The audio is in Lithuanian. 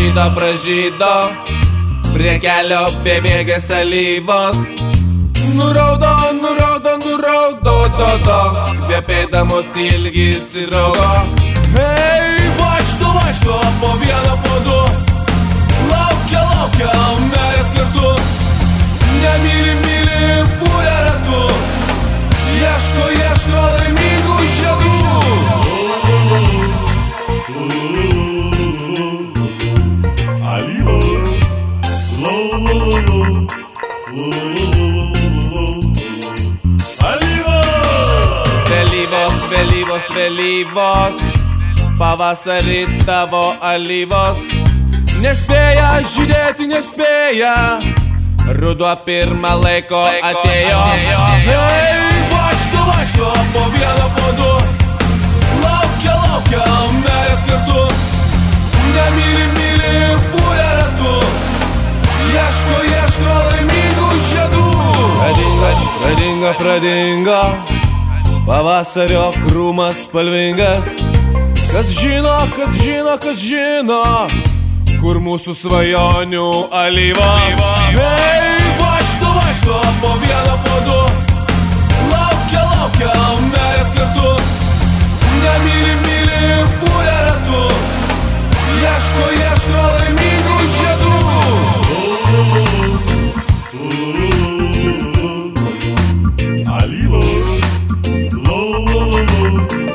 pražydo, prie kelio bėgės alyvos. Nuraudo, kvepėdamos ilgis įraugo. Hei, vaikšto, po vieną, po du, laukia, meilės kartu. Nemyli, pūlė ratu, ieško laimingų žiedų. Vėlyvos, pavasarį tavo alyvos. Nespėja žydėti, nespėja, ruduo pirmą laiko atėjo. Hei, vaikšto, po vieną, po du, laukia, meilės kartu. Nemyli, pūlė ratu, ieško laimingų žiedų. Pradingo, pavasario krūmas spalvingas. Kas žino, kur mūsų svajonių alyvos. Hei, vaikšto, po vieną, po du, laukia, meilės kartu. Nemyli, pūlė ratu, ieško laimingų žiedų. Alyvos,